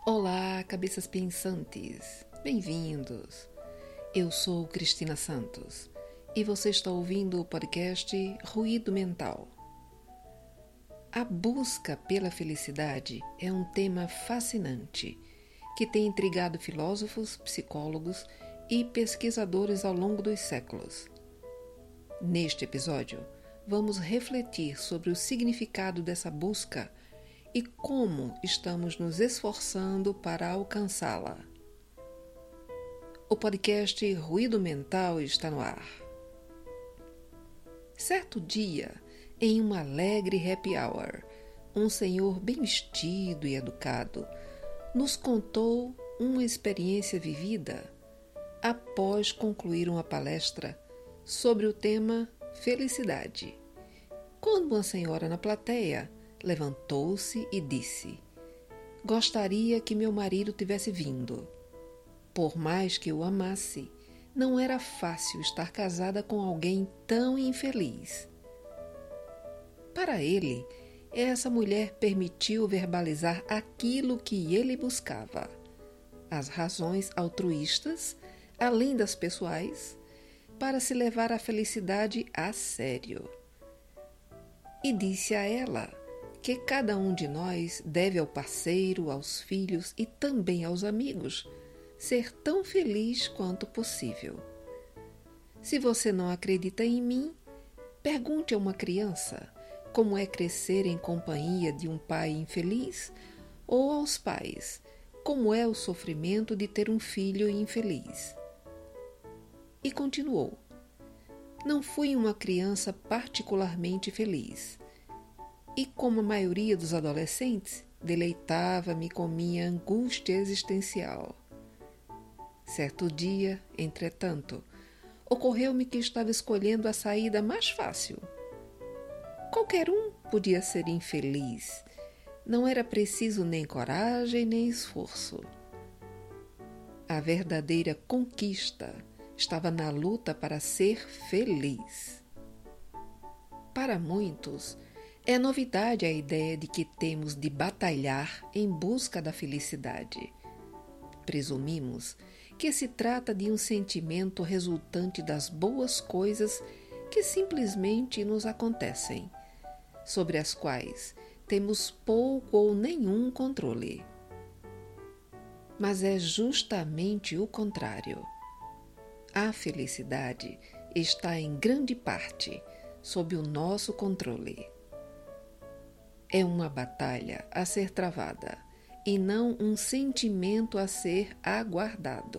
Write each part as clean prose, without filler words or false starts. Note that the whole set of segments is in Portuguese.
Olá, cabeças pensantes! Bem-vindos! Eu sou Cristina Santos e você está ouvindo o podcast Ruído Mental. A busca pela felicidade é um tema fascinante que tem intrigado filósofos, psicólogos e pesquisadores ao longo dos séculos. Neste episódio, vamos refletir sobre o significado dessa busca e como estamos nos esforçando para alcançá-la. O podcast Ruído Mental está no ar. Certo dia, em uma alegre happy hour, um senhor bem vestido e educado nos contou uma experiência vivida após concluir uma palestra sobre o tema felicidade. Quando uma senhora na plateia levantou-se e disse: "Gostaria que meu marido tivesse vindo. Por mais que eu amasse, não era fácil estar casada com alguém tão infeliz." Para ele, essa mulher permitiu verbalizar aquilo que ele buscava, as razões altruístas, além das pessoais, para se levar a felicidade a sério. E disse a ela que cada um de nós deve ao parceiro, aos filhos e também aos amigos ser tão feliz quanto possível. Se você não acredita em mim, pergunte a uma criança como é crescer em companhia de um pai infeliz, ou aos pais como é o sofrimento de ter um filho infeliz. E continuou: "Não fui uma criança particularmente feliz. E como a maioria dos adolescentes, deleitava-me com minha angústia existencial. Certo dia, entretanto, ocorreu-me que estava escolhendo a saída mais fácil. Qualquer um podia ser infeliz. Não era preciso nem coragem nem esforço. A verdadeira conquista estava na luta para ser feliz." Para muitos, é novidade a ideia de que temos de batalhar em busca da felicidade. Presumimos que se trata de um sentimento resultante das boas coisas que simplesmente nos acontecem, sobre as quais temos pouco ou nenhum controle. Mas é justamente o contrário. A felicidade está em grande parte sob o nosso controle. É uma batalha a ser travada e não um sentimento a ser aguardado.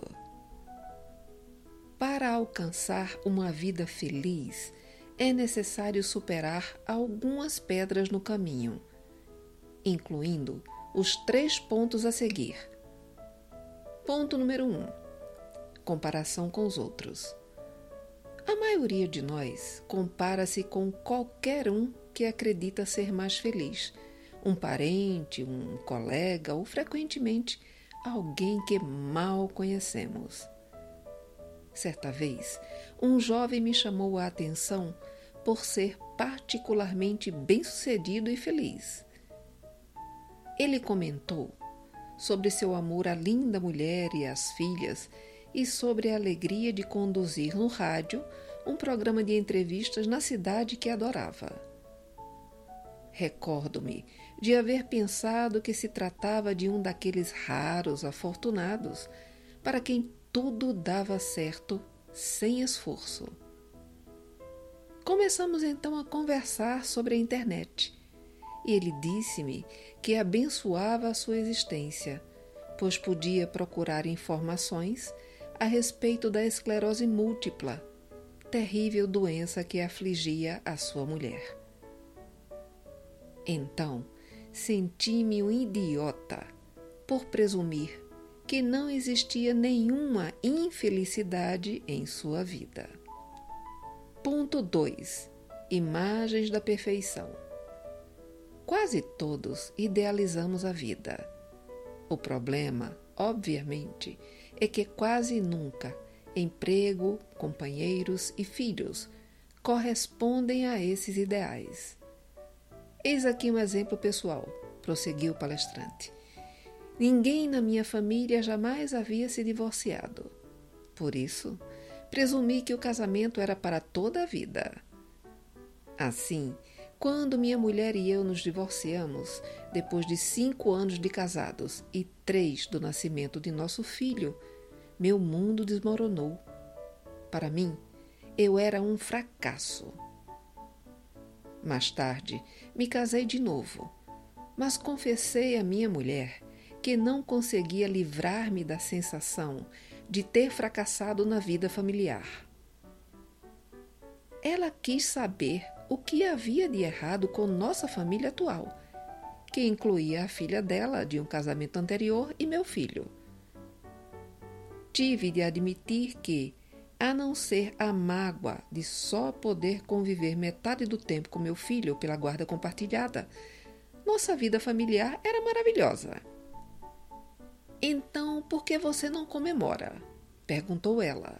Para alcançar uma vida feliz, é necessário superar algumas pedras no caminho, incluindo os 3 pontos a seguir. Ponto número 1. Comparação com os outros. A maioria de nós compara-se com qualquer um que acredita ser mais feliz, um parente, um colega ou, frequentemente, alguém que mal conhecemos. Certa vez, um jovem me chamou a atenção por ser particularmente bem-sucedido e feliz. Ele comentou sobre seu amor à linda mulher e às filhas e sobre a alegria de conduzir no rádio um programa de entrevistas na cidade que adorava. Recordo-me de haver pensado que se tratava de um daqueles raros afortunados para quem tudo dava certo sem esforço. Começamos então a conversar sobre a internet e ele disse-me que abençoava a sua existência, pois podia procurar informações a respeito da esclerose múltipla, terrível doença que afligia a sua mulher. Então, senti-me um idiota por presumir que não existia nenhuma infelicidade em sua vida. Ponto 2. Imagens da perfeição. Quase todos idealizamos a vida. O problema, obviamente, é que quase nunca emprego, companheiros e filhos correspondem a esses ideais. Eis aqui um exemplo pessoal, prosseguiu o palestrante. Ninguém na minha família jamais havia se divorciado. Por isso, presumi que o casamento era para toda a vida. Assim, quando minha mulher e eu nos divorciamos, depois de 5 anos de casados e 3 do nascimento de nosso filho, meu mundo desmoronou. Para mim, eu era um fracasso. Mais tarde, me casei de novo, mas confessei à minha mulher que não conseguia livrar-me da sensação de ter fracassado na vida familiar. Ela quis saber o que havia de errado com nossa família atual, que incluía a filha dela de um casamento anterior e meu filho. Tive de admitir que, a não ser a mágoa de só poder conviver metade do tempo com meu filho pela guarda compartilhada, nossa vida familiar era maravilhosa. Então, por que você não comemora? Perguntou ela.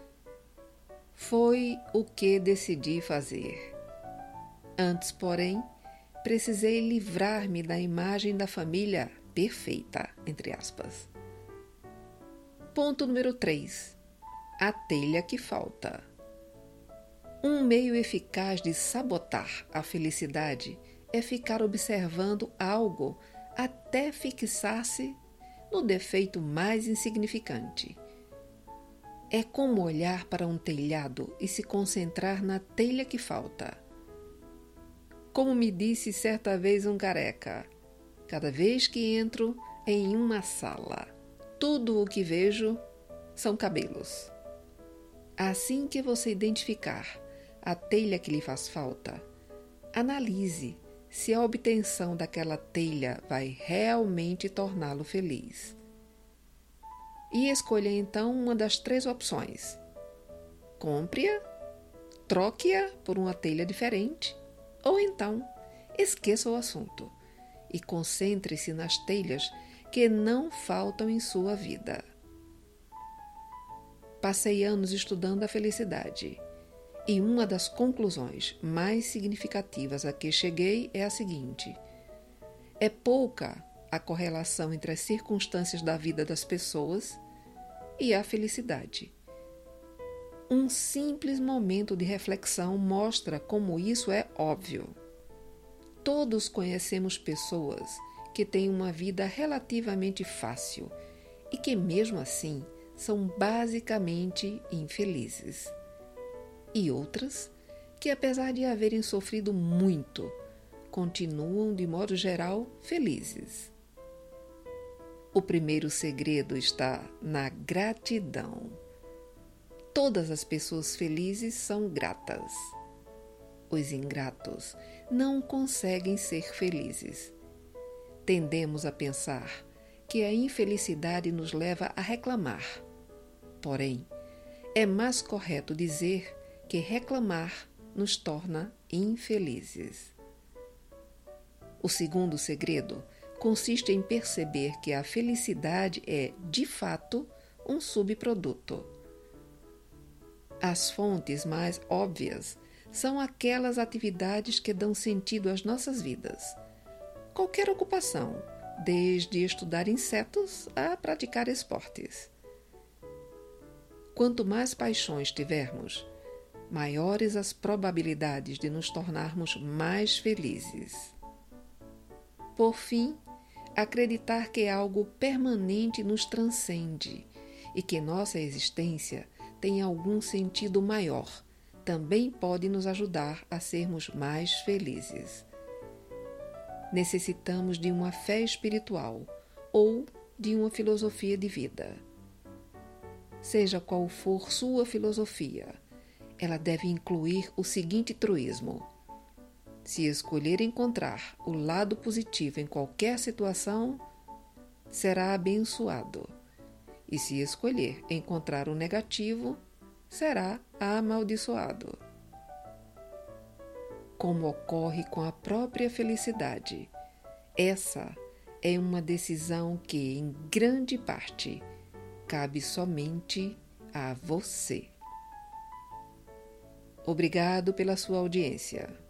Foi o que decidi fazer. Antes, porém, precisei livrar-me da imagem da família perfeita, entre aspas. Ponto número 3. A telha que falta. Um meio eficaz de sabotar a felicidade é ficar observando algo até fixar-se no defeito mais insignificante. É como olhar para um telhado e se concentrar na telha que falta. Como me disse certa vez um careca, cada vez que entro em uma sala, tudo o que vejo são cabelos. Assim que você identificar a telha que lhe faz falta, analise se a obtenção daquela telha vai realmente torná-lo feliz. E escolha então uma das 3 opções. Compre-a, troque-a por uma telha diferente, ou então esqueça o assunto e concentre-se nas telhas que não faltam em sua vida. Passei anos estudando a felicidade e uma das conclusões mais significativas a que cheguei é a seguinte: é pouca a correlação entre as circunstâncias da vida das pessoas e a felicidade. Um simples momento de reflexão mostra como isso é óbvio. Todos conhecemos pessoas que têm uma vida relativamente fácil e que, mesmo assim, são basicamente infelizes. E outras que, apesar de haverem sofrido muito, continuam, de modo geral, felizes. O primeiro segredo está na gratidão. Todas as pessoas felizes são gratas. Os ingratos não conseguem ser felizes. Tendemos a pensar que a infelicidade nos leva a reclamar. Porém, é mais correto dizer que reclamar nos torna infelizes. O segundo segredo consiste em perceber que a felicidade é, de fato, um subproduto. As fontes mais óbvias são aquelas atividades que dão sentido às nossas vidas. Qualquer ocupação, desde estudar insetos a praticar esportes. Quanto mais paixões tivermos, maiores as probabilidades de nos tornarmos mais felizes. Por fim, acreditar que algo permanente nos transcende e que nossa existência tem algum sentido maior também pode nos ajudar a sermos mais felizes. Necessitamos de uma fé espiritual ou de uma filosofia de vida. Seja qual for sua filosofia, ela deve incluir o seguinte truísmo: se escolher encontrar o lado positivo em qualquer situação, será abençoado. E se escolher encontrar o negativo, será amaldiçoado. Como ocorre com a própria felicidade, essa é uma decisão que, em grande parte, cabe somente a você. Obrigado pela sua audiência.